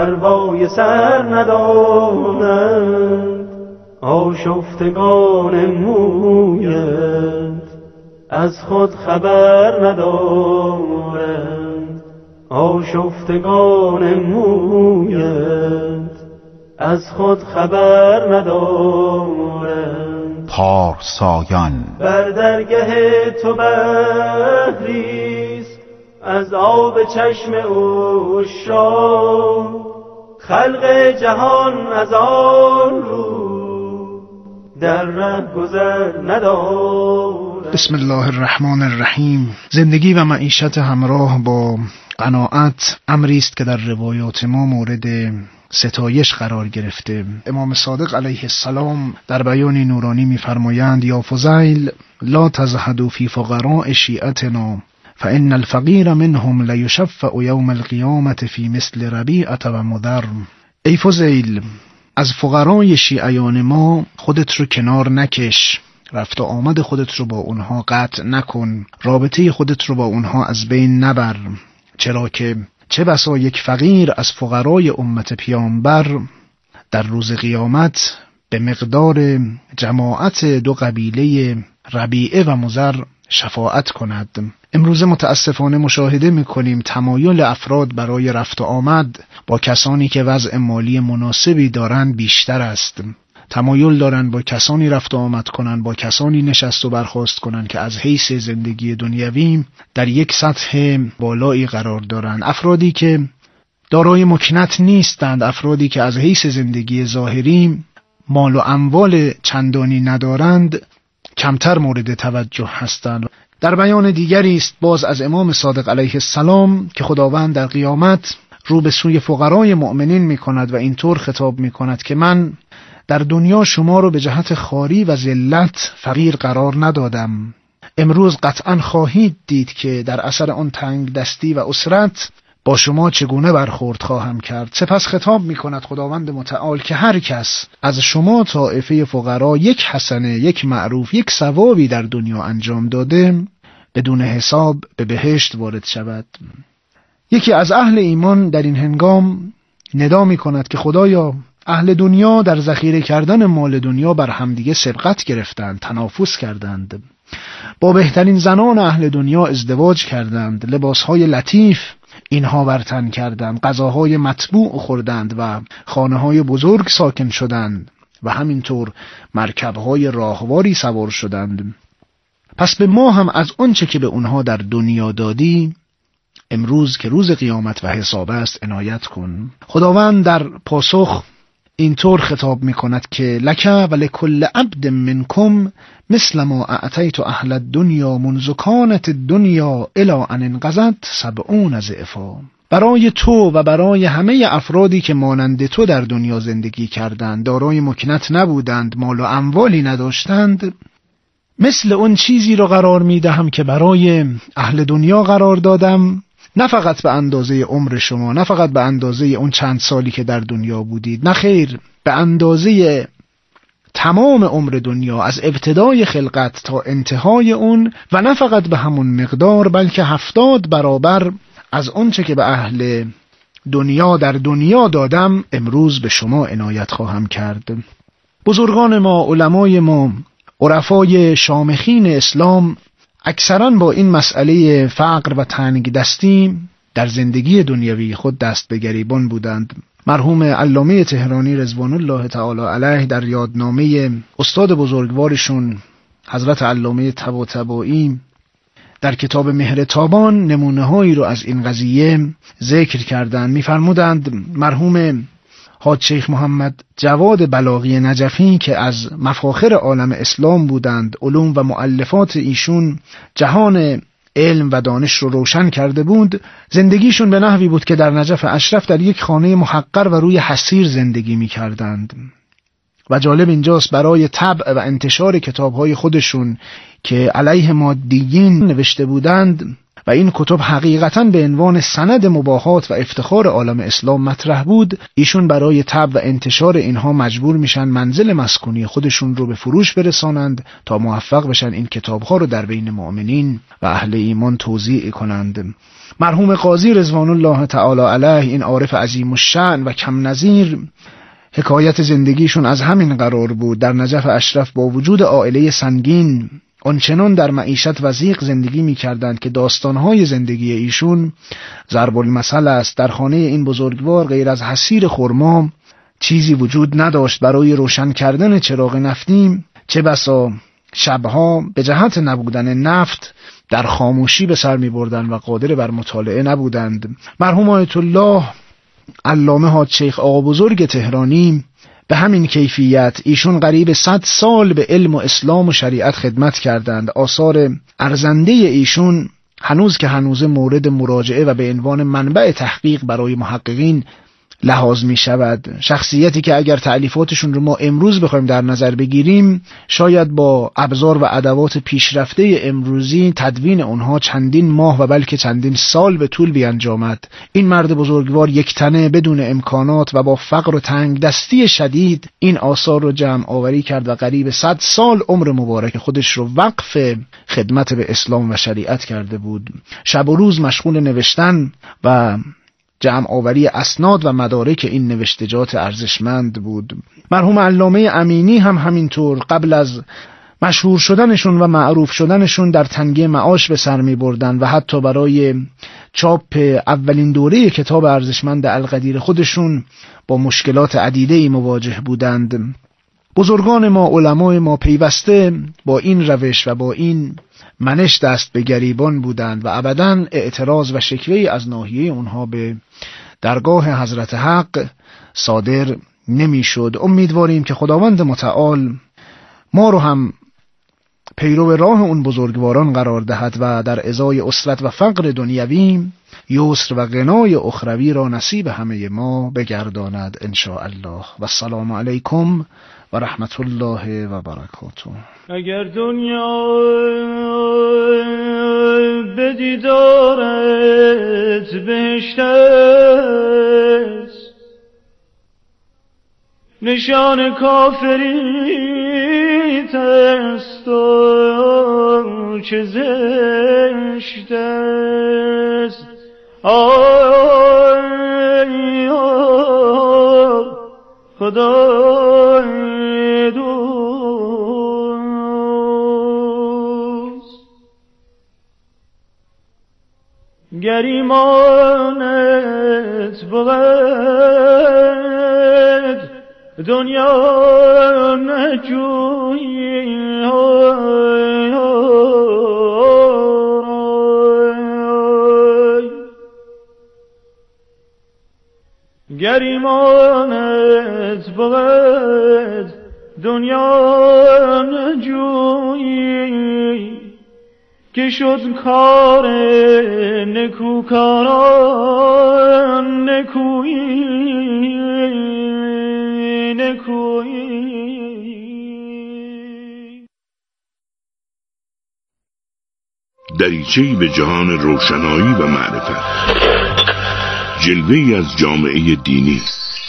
پروای سر ندانند، آشفتگان مویت از خود خبر ندارند، آشفتگان مویت از خود خبر ندارند. پارسایان بر درگه تو بحریست از آب چشم عشاق، خلق جهان از آن رو در ره گذر ندارد. بسم الله الرحمن الرحیم. زندگی و معیشت همراه با قناعت امری است که در روایات ما مورد ستایش قرار گرفته. امام صادق علیه السلام در بیان نورانی می‌فرمایند: یا فضیل لا تزهدوا فی فقراء شیعتنا فإن الفقیر منهم لیشفع یوم القیامة فی مثل ربیعة و مضر. ای فضیل، از فقرای شیعیان ما خودت رو کنار نکش، رفت و آمد خودت رو با اونها قطع نکن، رابطه خودت رو با اونها از بین نبر، چرا که چه بسا یک فقیر از فقرای امت پیامبر در روز قیامت به مقدار جماعت دو قبیله ربیعه و مضر شفاعت کند. امروز متاسفانه مشاهده می‌کنیم تمایل افراد برای رفت و آمد با کسانی که وضع مالی مناسبی دارند بیشتر است. تمایل دارند با کسانی رفت و آمد کنند، با کسانی نشست و برخاست کنند که از حیث زندگی دنیوی در یک سطح بالایی قرار دارند. افرادی که دارای مکنت نیستند، افرادی که از حیث زندگی ظاهری مال و اموال چندانی ندارند، کمتر مورد توجه هستند. در بیان دیگری است باز از امام صادق علیه السلام که خداوند در قیامت رو به سوی فقرای مؤمنین می کند و اینطور خطاب می کند که من در دنیا شما رو به جهت خواری و ذلت فقیر قرار ندادم، امروز قطعا خواهید دید که در اثر آن تنگ دستی و اسرت با شما چگونه برخورد خواهم کرد. سپس خطاب می کند خداوند متعال که هر کس از شما طائفه فقرا یک حسنه، یک معروف، یک ثوابی در دنیا انجام داده، بدون حساب به بهشت وارد شود. یکی از اهل ایمان در این هنگام ندا می کند که خدایا، اهل دنیا در ذخیره کردن مال دنیا بر همدیگه سبقت گرفتند، تنافس کردند، با بهترین زنان اهل دنیا ازدواج کردند، لباسهای لطیف اینها بر تن کردند، غذاهای مطبوع خوردند و خانه‌های بزرگ ساکن شدند و همینطور مرکب‌های راهواری سوار شدند. پس به ما هم از آنچه که به اونها در دنیا دادی امروز که روز قیامت و حساب است عنایت کن. خداوند در پاسخ اینطور خطاب می کند که لک و لکل عبد منکم مثل ما اعطیت اهل الدنیا منذ کانت الدنیا الی ان انقضت 70 ضعفا. برای تو و برای همه افرادی که مانند تو در دنیا زندگی کردند، دارای مکنت نبودند، مال و اموالی نداشتند، مثل اون چیزی رو قرار می دهم که برای اهل دنیا قرار دادم، نه فقط به اندازه عمر شما، نه فقط به اندازه اون چند سالی که در دنیا بودید، نه خیر، به اندازه تمام عمر دنیا از ابتدای خلقت تا انتهای اون، و نه فقط به همون مقدار بلکه 70 برابر از آنچه که به اهل دنیا در دنیا دادم امروز به شما عنایت خواهم کرد. بزرگان ما، علمای ما، عرفای شامخین اسلام اکثرا با این مسئله فقر و تنگ دستی در زندگی دنیوی خود دست به گریبان بودند. مرحوم علامه تهرانی رضوان الله تعالی علیه در یادنامه استاد بزرگوارشون حضرت علامه طباطبایی در کتاب مهر تابان نمونه هایی رو از این قضیه ذکر کردند. می‌فرمودند مرحوم حاج شیخ محمد جواد بلاغی نجفی که از مفاخر عالم اسلام بودند، علوم و مؤلفات ایشون جهان علم و دانش رو روشن کرده بود، زندگیشون به نحوی بود که در نجف اشرف در یک خانه محقر و روی حصیر زندگی می کردند. و جالب اینجاست برای طبع و انتشار کتابهای خودشون که علیه مادیین نوشته بودند و این کتب حقیقتاً به عنوان سند مباهات و افتخار عالم اسلام مطرح بود، ایشون برای طبع و انتشار اینها مجبور میشن منزل مسکونی خودشون رو به فروش برسانند تا موفق بشن این کتابها رو در بین مؤمنین و اهل ایمان توزیع کنند. مرحوم قاضی رضوان الله تعالی علیه، این عارف عظیم الشأن و کم نظیر، حکایت زندگیشون از همین قرار بود. در نجف اشرف با وجود عائله سنگین آنچنان در معیشت وضیق زندگی می کردند که داستانهای زندگی ایشون ضرب المثل است. در خانه این بزرگوار غیر از حصیر خرما چیزی وجود نداشت. برای روشن کردن چراغ نفتی چه بسا شبها به جهت نبودن نفت در خاموشی به سر می بردن و قادر بر مطالعه نبودند. مرحوم آیت الله علامه حاج شیخ آقا بزرگ تهرانی به همین کیفیت، ایشون قریب 100 سال به علم و اسلام و شریعت خدمت کردند. آثار ارزنده ایشون هنوز که هنوز مورد مراجعه و به عنوان منبع تحقیق برای محققین لحاظ می شود. شخصیتی که اگر تألیفاتشون رو ما امروز بخوایم در نظر بگیریم، شاید با ابزار و ادوات پیشرفته امروزی تدوین اونها چندین ماه و بلکه چندین سال به طول بیانجامد. این مرد بزرگوار یک تنه بدون امکانات و با فقر و تنگ دستی شدید این آثار رو جمع آوری کرد و قریب 100 سال عمر مبارک خودش رو وقف خدمت به اسلام و شریعت کرده بود. شب و روز مشغول نوشتن و جمع آوری اسناد و مدارک این نوشتجات ارزشمند بود. مرحوم علامه امینی هم همینطور قبل از مشهور شدنشون و معروف شدنشون در تنگه معاش به سر می بردن و حتی برای چاپ اولین دوره کتاب ارزشمند القدیر خودشون با مشکلات عدیده‌ای مواجه بودند. بزرگان ما، علمای ما پیوسته با این روش و با این منش دست به گریبان بودند و ابداً اعتراض و شکوه‌ای از ناحیه اونها به درگاه حضرت حق صادر نمیشد. امیدواریم که خداوند متعال ما رو هم پیرو راه اون بزرگواران قرار دهد و در ازای اسرت و فقر دنیوی یسر و غنای اخروی را نصیب همه ما بگرداند ان شاء الله. و السلام علیکم و رحمت الله و برکاته. اگر دنیا به دیدارت بهشت است، نشان کافریت است و چه زشت است. آی خدای دوست، گر ایمانت بود دنیا نجویی، گر ایمانت بود دنیا نجویی، که شد کار نکوکاران نکویی نکویی. دریچه‌ای به جهان روشنایی و معرفت، جلوه‌ای از جامعه دینی.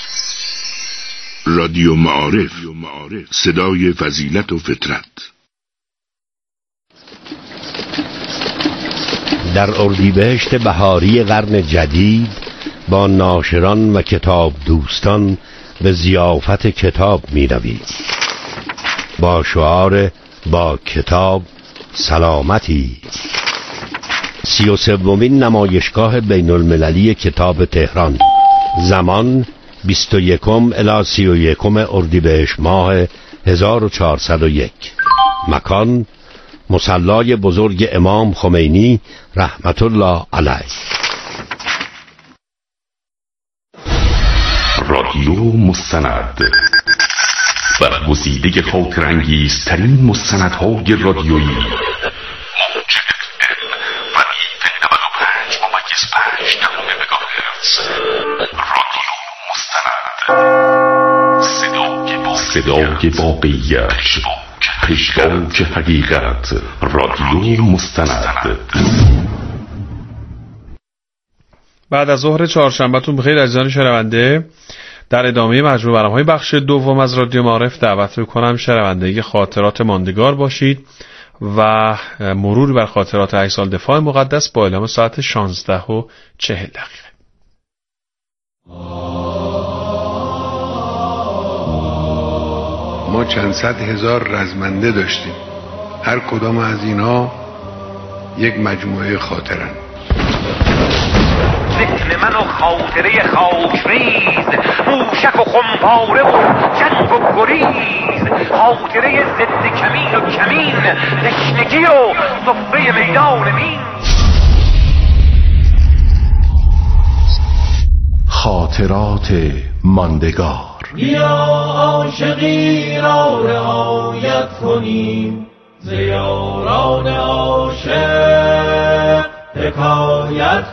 رادیو معارف، صدای فضیلت و فطرت. در اردیبهشت بهاری قرن جدید با ناشران و کتاب دوستان به ضیافت کتاب می روید. با شعار با کتاب سلامتی. 33مین نمایشگاه بین المللی کتاب تهران. زمان 21 الی 31 اردیبهشت ماه 1401. مکان مصلی بزرگ امام خمینی رحمت الله علیه. رادیو مستند، برگزیده خاطرانگیزترین مستندهای رادیویی. صدای واقعیت، پژواک حقیقت. رادیو مستند. بعد از ظهر چهارشنبهتون بخیر عزیزان شنونده. در ادامه مجموع برنامه‌های بخش دوم از رادیو معارف دعوت می‌کنم شنوندگی خاطرات ماندگار باشید و مرور بر خاطرات 8 سال دفاع مقدس با اعلام ساعت 16:40. ما چند صد هزار رزمنده داشتیم، هر کدام از اینا یک مجموعه خاطرن. ذهن من و خاطره خاکریز، موشک و خمپاره و جنگ و گریز، خاطره ضد کمین و کمین، تشنگی و صفه میدان مین. خاطرات ماندگار. بیا عاشقی را رعایت کنیم، ز یاران عاشق حکایت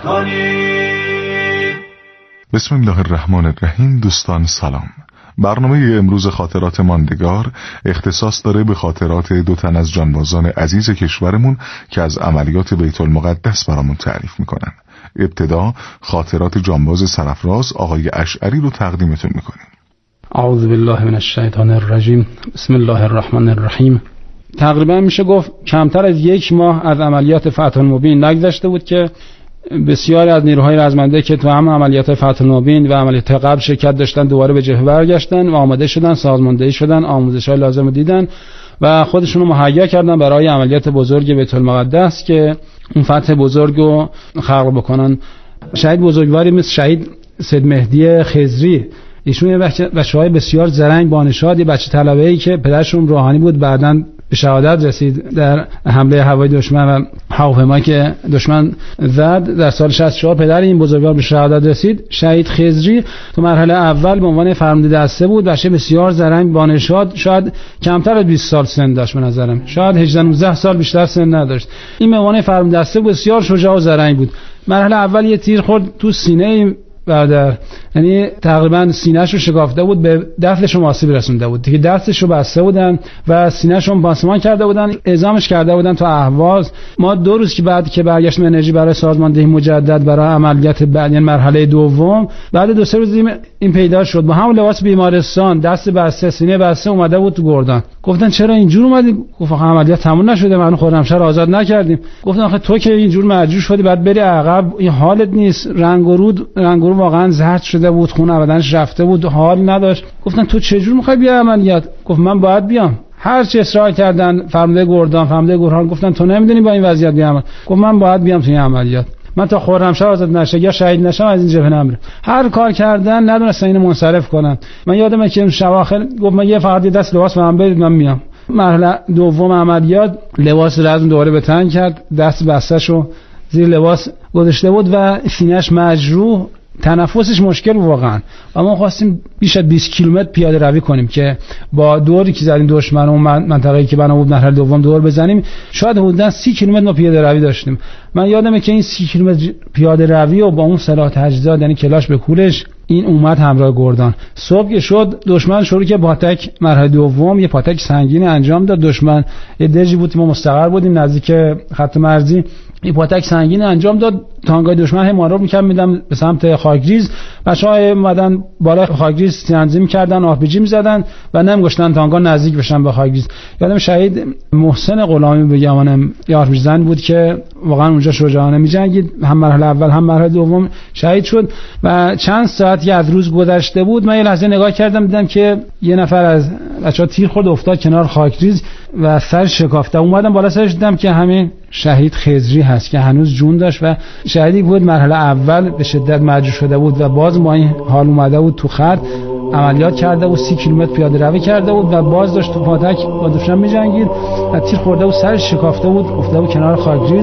کنیم. بسم الله الرحمن الرحیم. دوستان سلام. برنامه امروز خاطرات ماندگار اختصاص داره به خاطرات 2 تن از جانبازان عزیز کشورمون که از عملیات بیت المقدس برامون تعریف میکنن. ابتدا خاطرات جانباز سرفراز آقای اشعری رو تقدیمتون میکنیم. اعوذ بالله من الشیطان الرجیم. بسم الله الرحمن الرحیم. تقریبا میشه گفت کمتر از 1 ماه از عملیات فتح المبین نگذشته بود که بسیاری از نیروهای رزمنده که تو هم عملیات فتح المبین و عملیات قبل شرکت داشتن دوباره به جبهه برگشتن و آماده شدن، سازماندهی شدن، آموزش‌های لازم رو دیدن و خودشون رو مهیا کردن برای عملیات بزرگ بیت المقدس که اون فتح بزرگ رو خلق بکنن. شهید بزرگواری مثل شهید سید مهدی خضری، ایشون یه بچه‌های بسیار زرنگ بانشاد، یه بچه طلبه‌ای که پدرشون روحانی بود، بعداً به شهادت رسید در حمله هوایی دشمن و هواپیمایی که دشمن زد در سال 64. پدر این بزرگوار به شهادت رسید. شهید خضری تو مرحله اول به عنوان فرمانده دسته بود، بچه بسیار زرنگ بانشاد، شاید کمتر از 20 سال سن داشت به نظرم، شاید 18-19 سال بیشتر سن نداشت. این به عنوان فرمانده دسته بسیار شجاع و زرنگ بود. مرحله اول یه تیر خورد تو سینه برادر، یعنی تقریبا سینه‌ش رو شکافته بود، به دستش رو آسیب رسونده بود دیگه. دستش رو بسته بودن و سینه‌ش رو پانسمان کرده بودن، اعزامش کرده بودن تو اهواز. ما 2 روز که بعد که برگشتیم انرژی برای سازماندهی مجدد برای عملیات بعد، یعنی مرحله دوم، بعد 2-3 روز این پیدا شد با همون لباس بیمارستان، دست بسته، سینه بسته اومده بود تو گردان. گفتن چرا اینجور اومدی؟ گفت آخه عملیات تموم نشده، من خرمشهر آزاد نکردیم. گفتن آخه تو که اینجور مجروح شدی بعد بری عقب، این حالت نیست. رنگ و رو واقعا زرد شده بود، خون بدنش رفته بود، حال نداشت. گفتن تو چه جور میخوای بیا عملیات؟ گفت من باید بیام. هر چی اصرار کردن، فرمانده گردان، فرمانده گورهان گفتن تو نمیدونی با این وضعیت بیام. گفت من باید بیام توی عملیات، من تا خرمشهر آزاد نشه یا شهید نشم از این جبهه نمیرم. هر کار کردن ندونستن اینو منصرف کنن. من یادمه که شواخر گفت من یه فقط یه دست لباس من بدید من میام. مرحله دوم عملیات لباس رزم دوباره به تن کرد، دست بسته‌شو زیر لباس گذاشته بود و سینه‌اش مجروح، تنفسش مشکل واقعا. و ما خواستیم بیش از 20 کیلومتر پیاده روی کنیم که با دوری که زدیم دشمن و منطقه‌ای که بنا بود مرحله دوم دور بزنیم، شاید حدوداً 30 کیلومتر ما پیاده روی داشتیم. من یادمه که این 30 کیلومتر پیاده روی و با اون سلاح تجهیزات، یعنی کلاش به کولش، این اومد همراه گردان. صبح که شد دشمن شروع که پاتک مرحله دوم یه پاتک سنگین انجام داد. دشمن یه درجی بود ما مستقر بودیم نزدیک خط مرزی، این پاتک سنگین انجام داد. تانگای دشمن ما رو میدم به سمت خاکریز. بچه‌ها اومدن بالا خاکریز تنظیم کردن، آرپیجی می‌زدن و نمی‌گذاشتن تانگا نزدیک بشن به خاکریز. یادم شهید محسن غلامی بگم یارمیز زن بود که واقعا اونجا شجاعانه می‌جنگید، هم مرحله اول هم مرحله دوم شهید شد. و چند ساعتی از روز گذشته بود، من یه لحظه نگاه کردم دیدم که یه نفر از بچه‌ها تیر خورد افتاد کنار خاکریز و سر شکافته. اومدم بالا سرش دیدم که همین شهید خضری هست که هنوز جون داشت و شهیدی بود مرحله اول به شدت مجروح شده بود و باز ما این حال اومده بود تو خط عملیات کرده بود، 30 کیلومتر پیاده روی کرده بود و باز داشت تو پاتک با دشمن می‌جنگید و تیر خورده بود، سرش شکافته بود، افتاده بود کنار خاکریز.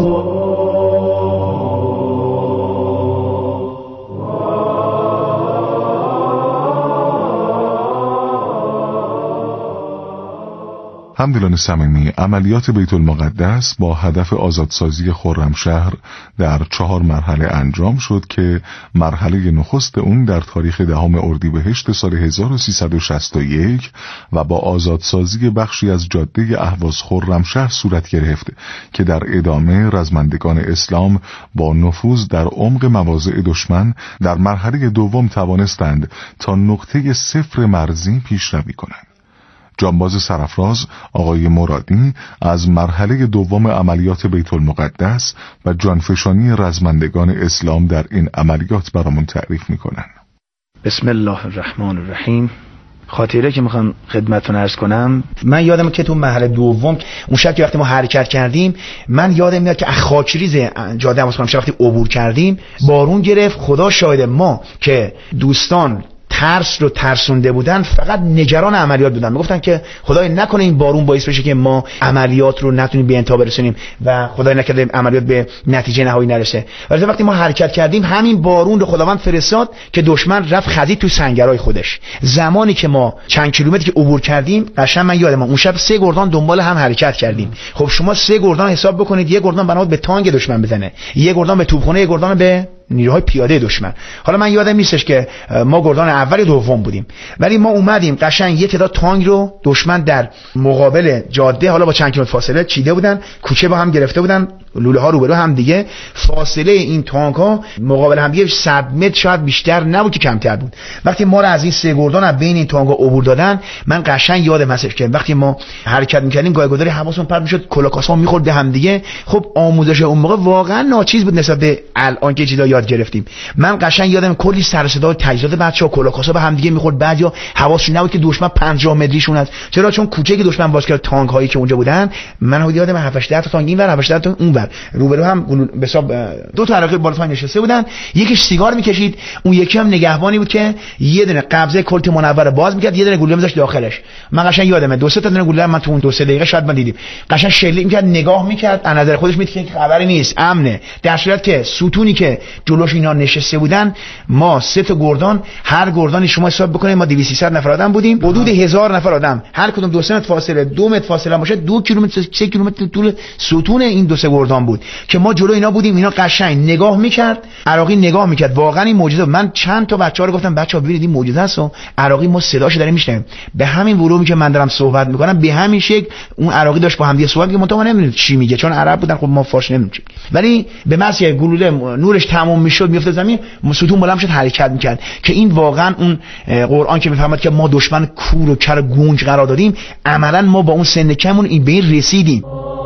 همدلان صمیمی، عملیات بیت المقدس با هدف آزادسازی خرمشهر در 4 مرحله انجام شد که مرحله نخست اون در تاریخ 10 اردیبهشت سال 1361 و با آزادسازی بخشی از جاده اهواز خرمشهر صورت گرفت که در ادامه رزمندگان اسلام با نفوذ در عمق مواضع دشمن در مرحله دوم توانستند تا نقطه 0 مرزی پیشروی کنند. جانباز سرافراز آقای مرادی از مرحله دوم عملیات بیت المقدس و جانفشانی رزمندگان اسلام در این عملیات برامون تعریف میکنن. بسم الله الرحمن الرحیم. خاطره که میخوام خدمتتون عرض کنم، من یادم که تو مرحله دوم اون شب که وقتی ما حرکت کردیم، من یادم میاد که از خاکریز جاده اهواز خرمشهر وقتی عبور کردیم بارون گرفت. خدا شاهد ما که دوستان ترس رو ترسونده بودن، فقط نگران عملیات بودن. میگفتن که خدای نکنه این بارون باعث بشه که ما عملیات رو نتونیم به انتها برسونیم و خدای نکرده عملیات به نتیجه نهایی نرسه. ولی وقتی ما حرکت کردیم، همین بارون رو خداوند فرستاد که دشمن رفت خزید تو سنگرهای خودش. زمانی که ما چند کیلومتر که عبور کردیم، قشنگ من یادم اون شب 3 گردان دنبال هم حرکت کردیم. خب شما 3 گردان حساب بکنید، یک گردان بنابرای به تانک دشمن بزنه، یک گردان به توپخانه، یک گردان به نیروهای پیاده دشمن. حالا من یادم نیستش که ما گردان اول یا دوم بودیم، ولی ما اومدیم قشنگ یه تعداد تانک رو دشمن در مقابل جاده، حالا با چند کیلومتر فاصله چیده بودن، کوچه با هم گرفته بودن، لوله ها روبرو هم دیگه. فاصله این تانک ها مقابل هم دیگه 100 متر شاید بیشتر نبود که کمتر بود. وقتی ما رو از این 3 گردان از بین این تانک ها عبور دادن، من قشنگ یادم هستش که وقتی ما حرکت می‌کردیم گاهی گداری حواسمون پرت می‌شد، کلاکاسا می‌خورد به هم دیگه. خب آموزش اون موقع واقعا ناچیز بود نسبت به الان که چیزا یاد گرفتیم. من قشنگ یادم کلی سر صدا و تجهیزات بچه‌ها کلاکاسا به هم دیگه می‌خورد، بعضیا حواسشون نبود که دشمن 50 متریشون است. چرا؟ چون کوچه که دشمن باز کرد، تانک هایی که اونجا بودن، من یادم 7 تا تانک اینور 7 تا اونور، روبرو هم به حساب 2 تا عراقی بالا پایین نشسته بودن. یکیش سیگار میکشید، اون یکی هم نگهبانی بود که یه دونه قبضه کلت منور باز میکرد، یه دونه گلوله میذاشت داخلش. من قشنگ یادمه 2-3 تا دونه گلوله من تو اون 2-3 دقیقه شاید من دیدیم. قشنگ شلیک میکرد، نگاه میکرد، از نظر خودش میدید که خبری نیست، امنه. در صورت که ستونی که جلوش اینا نشسته بودن، ما 3 تا گردان، هر گردانی شما حساب بکنید ما 200-300 نفر آدم بودیم، حدود 1000 نفر آدم، هر کدوم 2 متر فاصله، 2 متر فاصله باشه، 2 کیلومتر 3 کیلومتر طول ستون این 2-3 گردان بود که ما جلو اینا بودیم. اینا قشنگ نگاه میکرد، عراقی نگاه میکرد. واقعا این معجزه. من چند تا بچه‌ها رو گفتم بچه‌ها ببینید این معجزه است و عراقی ما صداشو داریم میشنویم. به همین ولومی که من دارم صحبت میکنم، به همین شکل اون عراقی داشت با هم دیگه صحبت می‌کرد. ما نمیدونیم چی میگه چون عرب بودن، خب ما فارسی نمی‌دونیم. ولی به محض گلوله نورش تمام میشد، میافتاد زمین، ستون بلند شد حرکت میکرد. که این واقعا اون قرآن که میفهمد که ما دشمن کور و کر گونج قرار دادیم، عملا ما با اون سن کمون این به این رسیدیم.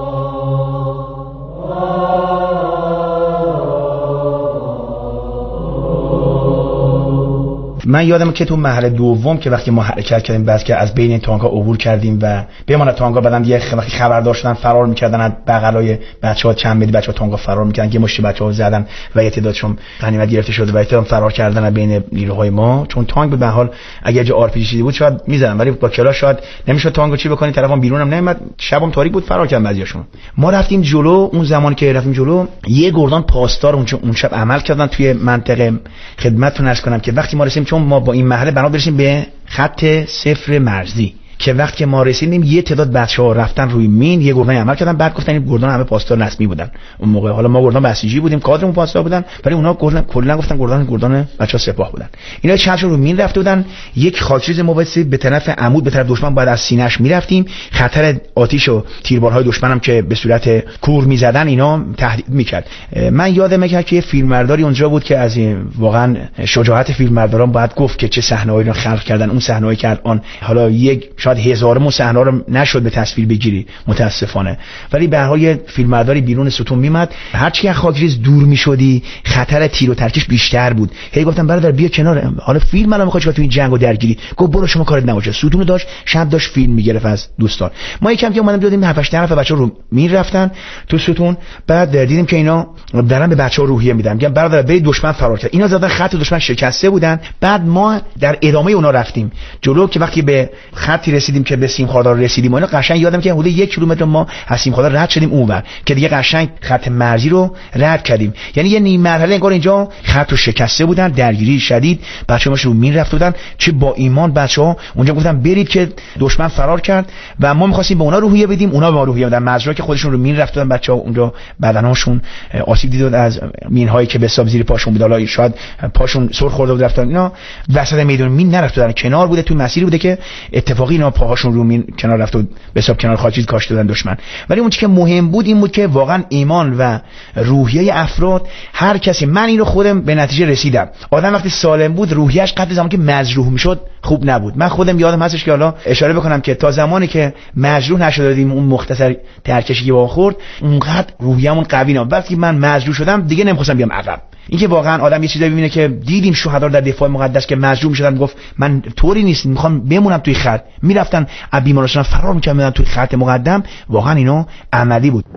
من یادم که تو مرحله دوم که وقتی ما حرکت کردیم، بعد که از بین این تانک‌ها عبور کردیم و بماند تانک‌ها بعدن یه وقتی خبردار شدن فرار می‌کردن از بغلای بچه‌ها، چند متری بچه‌ها تانک‌ها فرار می‌کردن، یه مشت بچه‌ها زدن و یه تعدادشون غنیمت گرفته شده و احتمال فرار کردن از بین نیروهای ما. چون تانک به حال اگه جا آر پی جی بود شاید می‌زدن، ولی با کلاش شاید نمی‌شد تانکو چی بکنی، طرفم بیرونم نمیاد، شبم تاریک بود، فرار کردن بعضیاشون. ما رفتیم جلو. اون زمانی که رفتیم جلو، یه گردان پاسدار اون شب عمل کردن توی منطقه. خدمتتون عرض کنم که وقتی ما رسیدیم، چون ما با این مرحله بنا برسیم به خط 0 مرزی، که وقتی ما رسیدیم یه تعداد بچه‌ها رفتن روی مین، یه گردان عمل کردن، بعد گفتن این گردان همه پاسدار رسمی بودن اون موقع. حالا ما گردان بسیجی بودیم، کادرمون پاسدار بودن، ولی اونا کلا گفتن گردان بچه‌ها سپاه بودن. اینا چند رو مین رفته بودن. یک خاکریز مبادی به طرف عمود، به طرف دشمن باید از سینه‌اش میرفتیم. خطر آتش و تیربارهای دشمنم که به صورت کور میزدن اینا تهدید میکرد. من یادمه که یه فیلمبرداری اونجا بود که از واقعا شجاعت فیلمبرداران باید گفت که چه صحنه‌ای رو خلق کردن. اون صحنه‌ای که الان حالا یک شاید هزارمون صحنه رو نشد به تصویر بگیری متاسفانه، ولی به هر حال فیلمبرداری بیرون ستون میمد. هر چی از خاکریز دور میشدی خطر تیر و ترکش بیشتر بود. هی گفتم برادر بیا کنار، حالا فیلم الان میخواد تو این جنگو درگیری. گفت برو شما کارت نباشه. ستون داشت، شب داشت فیلم میگرفت از دوستان. ما یکم که اومدیم دیدیم 7-8 نفر بچه‌ها رو میرفتن تو ستون. بعد دیدیم که اینا دارن به بچه‌ها روحیه میدن، میگن برادر برید دشمن فرار کرد. اینا زدن خط دشمن شکسته بودن. بعد ما در ادامه اونا رفتیم جلو که وقتی به خطی رسیدیم که به سیمخاردار رسیدیم و اینا قشنگ یادم که حدود 1 کیلومتر ما از سیمخاردار رد شدیم اونور که دیگه قشنگ خط مرزی رو رد کردیم. یعنی یه نیم مرحله انگار اینجا خط رو شکسته بودن، درگیری شدید، بچه‌ها رو مین رفته بودن. چه با ایمان بچه‌ها اونجا گفتن برید که دشمن فرار کرد و ما می‌خواستیم به اونا روحیه بدیم، اونا به ما روحیه بدن. مزرعه که خودشون رو مین رفته بودن، بچه‌ها اونجا بدنهاشون آسیب دیدن از مین‌هایی که به حساب زیر پاشون بود، حالا شاید پاشون سر خورده بود رفتن. اینا وسط میدون مین نرفته بودن، کنار بوده، تو مسیری بوده که اتفاقی اینا پاهاشون رو مین کنار رفته بود، به حساب کنار خاکیز کاشته بودن دشمن. ولی اون چیزی که مهم بود این بود که واقعا ایمان و روحیه افراد، هر کسی، من اینو خودم به نتیجه رسیدم، آدم وقتی سالم بود روحیه‌اش قبل زمانی که مجروح میشد خوب نبود. من خودم یادم هستش که حالا اشاره بکنم که تا زمانی که مجروح نشدیم اون مختصر ترکشی که با خورد اونقدر روحیه‌مون قوی نبود. وقتی من مجروح شدم دیگه نمی‌خواستم بیام عقب. اینکه واقعا آدم یه چیزی ببینه که دیدیم شهدا در دفاع مقدس که مجروح میشدن، گفت من طوری نیست، میخوام بمونم توی خط، میرفتن از بیمارستان فرار میکردن توی خط مقدم، واقعا اینو عملی بود.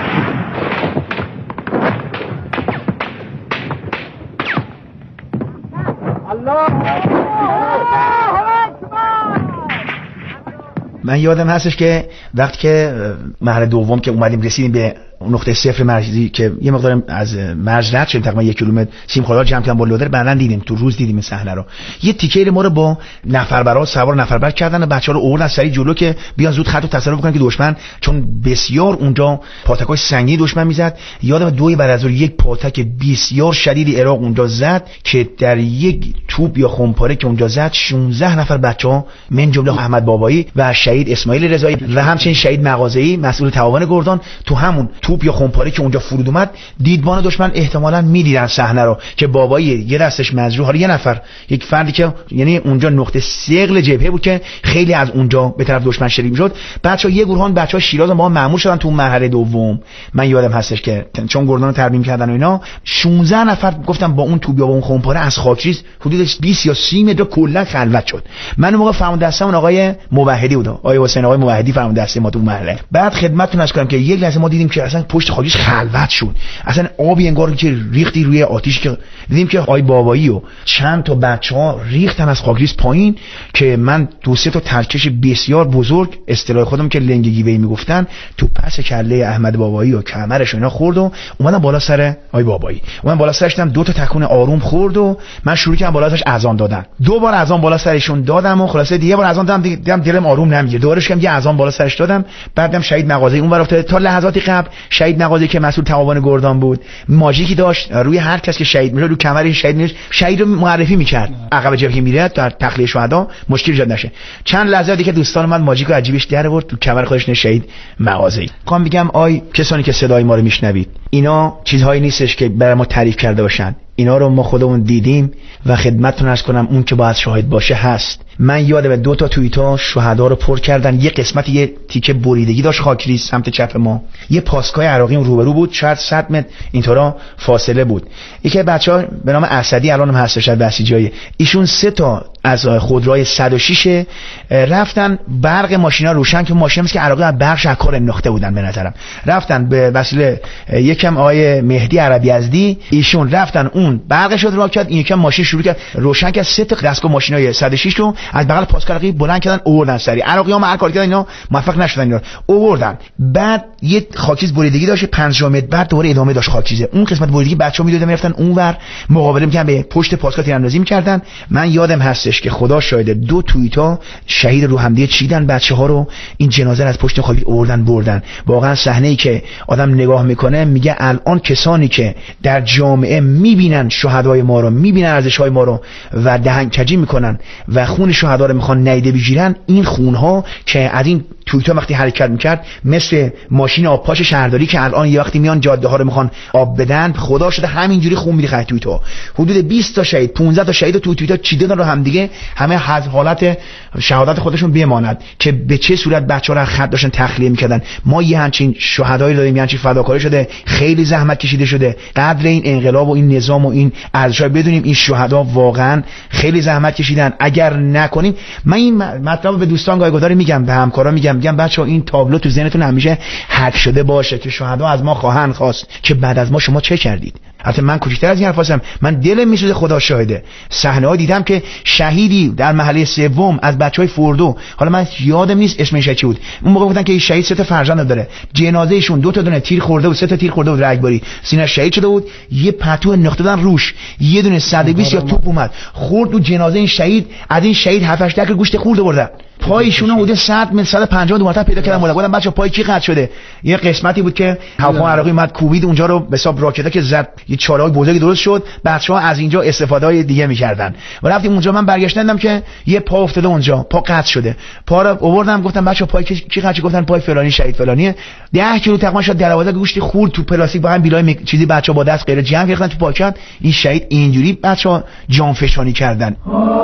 من یادم هستش که وقتی که مرحله دوم که اومدیم رسیدیم به نقطه صفر مرزی که یه مقدار از مرز رد شدیم، تقریبا 1 کیلومتر، سیمخاردار جمع کردن با لودر، بعدن دیدیم تو روز دیدیم این صحنه رو. یه تیکه ما رو با نفربرا سوار نفربر کردن و بچه‌ها رو آوردن سریع جلو که بیان زود خط رو تصرف کنن که دشمن، چون بسیار اونجا پاتکای سنگی دشمن میزد. یادم 2 بعد از ظهر یک پاتک بسیار شدیدی عراق اونجا زد که در یک توپ یا خمپاره که اونجا زد 16 نفر بچه‌ها من جمله احمد بابایی و شهید اسماعیل رضایی و همچنین شهید مغازه‌ای مسئول تعاون گردان تو همون توپ یا خمپاره که اونجا فرود اومد، دیدبان دشمن احتمالاً میدیدن صحنه رو که بابایی یه دستش مجروح، حالا یه نفر، یک فردی که یعنی اونجا نقطه ثقل جبهه بود که خیلی از اونجا به طرف دشمن شلیک میشد. بچه‌ها یه گروهان بچه‌ها شیراز ما مأمور شدن تو مرحله دوم. من یادم هستش که چون گردان رو ترمیم کردن و اینا 16 نفر گفتم با اون توپ یا با اون خمپاره از خاکریز حدود 20 یا 30 متر کلا خلوت شد. من اون موقع فرماندهمون آقای موحدی بود، آقای حسین آقای موحدی فرمانده ما تو مرحله. بعد خدمتتون عرض کنم که یک لحظه ما دیدیم که اصلا پشت خاکریز خلوت شد، اصلا آبی انگار که ریختی روی آتیش، که دیدیم که آقای بابایی و چند تا بچه‌ها ریختن از خاکریز پایین که من 2-3 تا ترکش بسیار بزرگ، اصطلاح خودم که لنگ گیوه‌ای میگفتن، تو پس کله احمد بابایی و کمرش اینا خورد و اومدن بالا سر آقای بابایی. من بالا سرش دیدم 2 تا تکون آروم خورد و من شروع کردم بالا سرش اذان دادن. 2 بار اذان بالا سرشون دادم و خلاصه دیگه بار اذان دادم، دیدم دلم آروم نمیگیره، دوباره شدم یه اذان بالا سرش دادم. بعدم شهید مغازه‌ای اون ور افتاد. تا لحظاتی قبل شهید مغازه‌ای که مسئول تعاون گردان بود ماژیکی داشت روی هر کس که شهید میشه، رو کمر شهید میشه، شهید رو معرفی میکرد عقب جبهه میره در تخلیه شهدا مشکل ایجاد نشه. چند لحظه دیگه دوستان من ماژیک عجیبش در آورد تو کمر خودش نه شهید مغازه‌ای. میخوام بگم آی کسانی که صدای ما رو میشنوید، اینا چیزهایی نیستش که برای ما تعریف کرده باشن، اینا رو ما خودمون دیدیم و خدمتتون عرض کنم اون که باید شاهد باشه هست. من یادم 2 تا توییتا شهدا رو پر کردن، یه قسمت یه تیکه بریدگی داشت خاکریز سمت چپ ما، یه پاسگاه عراقی روبرو بود، شاید 100 متر اینطورا فاصله بود. یکی بچه‌ها به نام اسدی الان هم هستش از بسیجای، ایشون 3 تا از خودروی 106 رفتن، برق ماشینا روشن که ماشینایی که عراقی از برق شکار انداخته بودن به نظرم، رفتن به وسیله یکم آقای مهدی عربی یزدی، ایشون رفتن اون برقش رو را کرد، این یکم ماشین شروع کرد روشن کرد، 3 تا دستگاه ماشینای 106 رو از بغل پاسگاه عراقی بلند کردن آوردن سری. عراقی‌ها هر کاری کردن اینا موفق نشدن، اینا آوردن. بعد یه خاکریز بریدگی داشت 50 متر بعد دوباره ادامه داشت خاکریزه، اون قسمت بریدگی بچه‌ها میدادن میرفتن اونور مقابله می‌کردن، به پشت پاسگاه تیراندازی می‌کردن. من یادم هستش که خدا شاهد 2 توییتا شهید رو همدیگه چیدن، بچه‌ها رو این جنازه از پشت خاکریز آوردن بردن. واقعا صحنه‌ای که آدم نگاه میکنه میگه الان کسانی که در جامعه میبینن شهدای ما رو، میبینن ارزش‌های ما رو و دهنکجی میکنن و خون شهدا رو میخوان نیده بگیرن، این خونها که از این توییتا وقتی حرکت میکرد مثل ماشین آبپاش شهرداری که الان یه وقتی میان جاده ها رو میخوان آب بدن، خدا شده همینجوری خون میریخت توییتا. حدود 20 تا شهید 15 تا شهید تو توییتا چیدن رو هم دیگه، همه از حالت شهادت خودشون بماند که به چه صورت بچه‌ها رو خط داشتن تخلیه میکردن. ما یه همچین شهدایی داریم، یه همچین فداکاری شده، خیلی زحمت کشیده شده، قدر این انقلاب و این نظام و این ارزش‌ها بدونیم. این شهدا واقعا خیلی زحمت کشیدن، اگر نکنیم. من این مطلب به دوستان گاهی میگم، به همکارا میگم بچه‌ها این تابلو تو ذهنتون همیشه حک شده باشه که شهدا از ما خواهند خواست که بعد از ما شما چه کردید. حتی من کوچکتر از این حرف هستم، من دلم میسوزه، خدا شاهده. صحنه‌ها دیدم که شهیدی در محله سوم از بچهای فردو، حالا من یادم نیست اسمش چی بود، اون موقع گفتن که این شهید 3 تا فرزند داره، جنازه‌شون 2 تا دونه تیر خورده بود، 3 تا تیر خورده بود، رگباری سینه‌اش شهید شده بود، یه پتو انداخته بودن روش، یه دونه 120 یا توپ اومد خورد تو جنازه این شهید. از این شهید 7-8 دکل گوشت خورد بردن. پایشون حدود 100 متر 150 مرتبه پیدا کردم. گفتم بچا پای کی قطع شده؟ یه قسمتی بود که هواپیما عراقی اومد کوبید اونجا رو، به حساب راکتا که زد یه چاله‌های بزرگی درست شد، بچه‌ها از اینجا استفاده‌های دیگه می‌کردن. و رفتیم اونجا، من برگشتم دیدم که یه پا افتاده اونجا، پا قطع شده. پا رو آوردم گفتم بچا پای کی قطع؟ گفتن پای فلانی شهید فلانیه. 10 کیلو تقریبا شد 12 گوشت خورد تو پلاستیک با هم بیلای چیزی، بچه‌ها با دست غیر جمع گرفتن تو پاکت. این شهید اینجوری بچه‌ها جانفشانی کردن.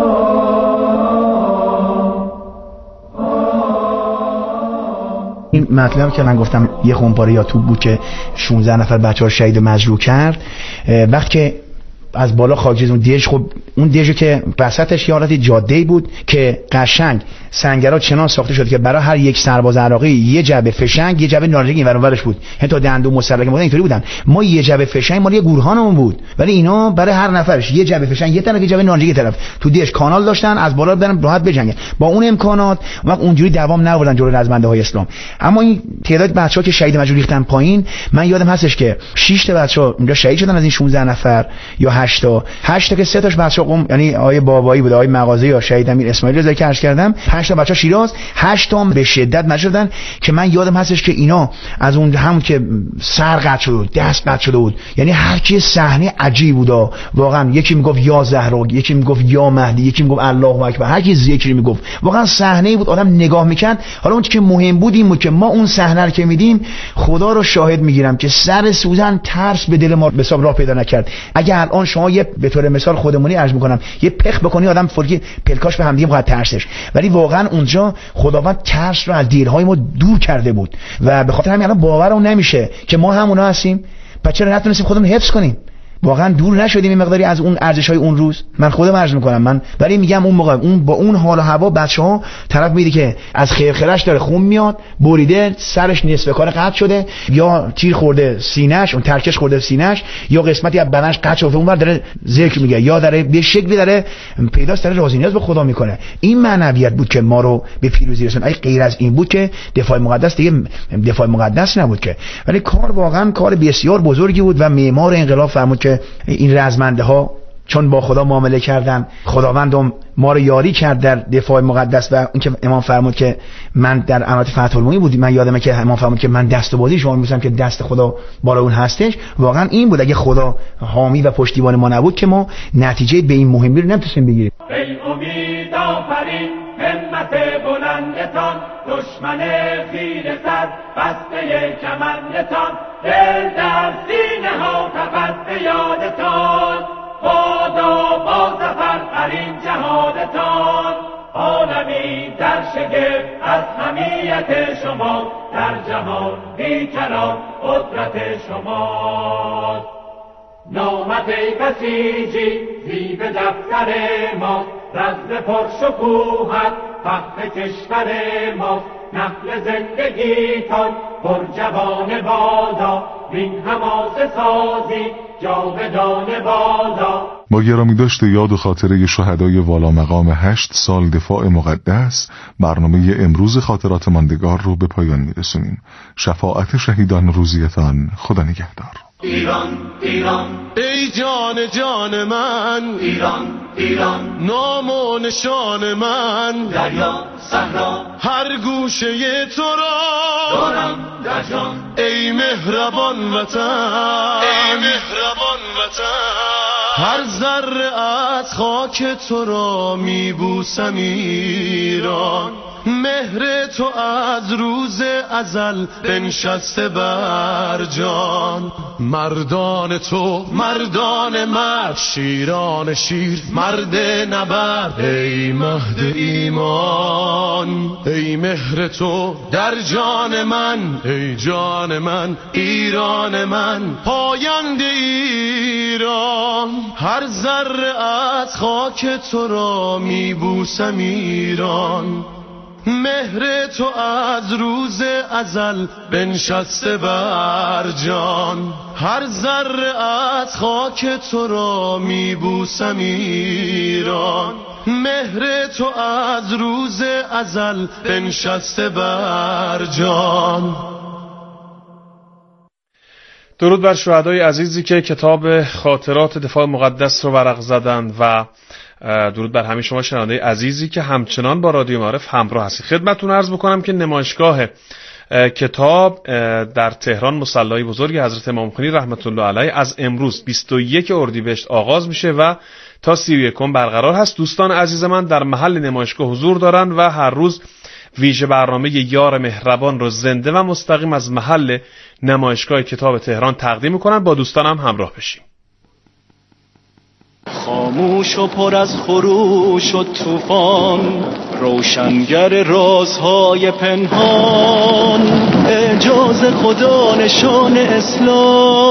این مطلبی که من گفتم یه خونپاره یا توپ بود که 16 نفر بچه‌ها شهید و مجروح کرد، وقتی که از بالا خاکریز اون دژ، خب اون دژی که وسطش یه حالت جاده‌ای بود که قشنگ سنگرها چنان ساخته شد که برای هر یک سرباز عراقی یه جعبه فشنگ، یه جعبه نارنجی اینور اونورش بود، یعنی تا دندون مسلح بودن اینطوری بودن. ما یه جعبه فشنگ مال یه گورهانمون بود، ولی اینا برای هر نفرش یه جعبه فشنگ، یه طرف یه جعبه نارنجی یه طرف، تو دژ کانال داشتن، از بالا برن راحت بجنگن. با اون امکانات وقت اونجوری دوام نبردن جلوی رزمنده‌های اسلام. اما این تعداد بچه‌ها که شهید مجروح ریختن پایین، من یادم هستش که 6 تا بچه‌ها اونجا شهید شدن از این 16 نفر یا 8 تا که 3 تاش بچه‌ها یعنی آیه بابایی بود، آیه مغازی یا شهید امیر اسماعیل رضایی که عرض کردم، 8 تا بچه‌ها شیراز، 8 تا به شدت مجروح شدن که من یادم هستش که اینا از اون همون که سر قطع شده بود، دست قطع شده بود، یعنی هر کی صحنه عجیب بود واقعا. یکی میگفت یا زهرا، یکی میگفت یا مهدی، یکی میگفت الله اکبر، هر کی ذکری میگفت. واقعا صحنه‌ای بود آدم نگاه میکرد. حالا اون که مهم بود این بود که ما اون صحنه رو که میدیم، خدا رو شاهد میگیرم که سر سوزن ترس به دل ما به حساب راه پیدا نکرد. اگر الان شما یه به طور مثال خودمونی عرض میکنم یه پخ بکنی آدم فرگی پلکاش به هم دیگه میخواد ترسش، ولی واقعا اونجا خداوند ترس رو از دلهای ما دور کرده بود و به خاطر همین الان باورمون نمیشه که ما همونا هستیم. پس چرا نتونستیم خودمون حفظ کنیم؟ واقعا دور نشدیم این مقداری از اون ارزش‌های اون روز. من خودم عرض میکنم، من ولی میگم اون موقع اون با اون حال و هوا بچه‌ها طرف میدی که از خرخرش داره خون میاد، بریده، سرش نصف کار قطع شده، یا تیر خورده سینه‌اش، اون ترکش خورده سینه‌اش، یا قسمتی از بدنش قطع شده، اونور داره ذکر میگه، یا داره به شکلی داره پیداست، داره راضی نیاز به خدا میکنه. این معنویت بود که ما رو به پیروزی رسوند. اگه غیر از این بود که دفاع مقدس دیگه دفاع مقدس نبود که. ولی کار واقعا کار بسیار بزرگی بود و معمار انقلاب فرمود که این رزمنده ها چون با خدا معامله کردن، خداوند ما رو یاری کرد در دفاع مقدس. و اون که امام فرمود که من در عملیات فتح المعین بود، من یادمه که امام فرمود که من دست و بازی شما می‌بوسم که دست خدا بالا اون هستش. واقعا این بود، اگه خدا حامی و پشتیبان ما نبود که ما نتیجه به این مهمی رو نمی‌تونستیم بگیریم. ای امید آفرین همت بلندتان، دشمن خیره سر بسته کمندتان، دل در سینه ها تپد به یادتان، بادا با ظفر در این جهادتان. عالمی در شگفت از حمیت شما، در جهان بیکران قدرت شما. نامت ای بسیجی زیب دفتر ما، رزم پرشکوهت فخر کشور ما. نقل زندگیتان پر جوان بادا، وین حماسه سازی جاودان بادا. با گرامی داشته یاد و خاطره شهدای والا مقام 8 سال دفاع مقدس، برنامه امروز خاطرات ماندگار رو به پایان میرسونیم. شفاعت شهیدان روزیتان. خدا نگهدار. ایران ایران ای جان جان من، ایران ایران نام و نشان من، دریا صحرا هر گوشه تو را دارم در جان. ای مهربان وطن، ای مهربان وطن، هر ذره از خاک تو را میبوسم ایران. مهر تو از روز ازل بنشسته بر جان. مردان تو مردان مرد، شیران شیر مرد نبرد، ای مهد ایمان. ای مهر تو در جان من، ای جان من ایران من، پاینده ایران. هر ذره از خاک تو را میبوسم ایران. مهر تو از روز ازل بنشسته بر جان، هر ذره از خاک تو را میبوسم ایران. مهر تو از روز ازل بنشسته بر جان. درود بر شهدای عزیزی که کتاب خاطرات دفاع مقدس رو ورق زدن و درود بر همه شما شنونده عزیزی که همچنان با رادیو معارف همراه هستید. خدمتتون عرض بکنم که نمایشگاه کتاب در تهران مصلی بزرگ حضرت امام خمینی رحمت الله علیه از امروز 21 اردیبهشت آغاز میشه و تا 31 برقرار هست. دوستان عزیز من در محل نمایشگاه حضور دارن و هر روز ویژه برنامه یار مهربان رو زنده و مستقیم از محل نمایشگاه کتاب تهران تقدیم میکنن. با دوستانم همراه بشیم. خاموش و پر از خروش و طوفان، روشنگر رازهای پنهان، اعجاز خدا نشان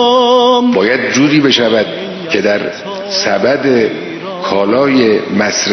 اسلام. باید جوری بشود که در سبد کالای مصرف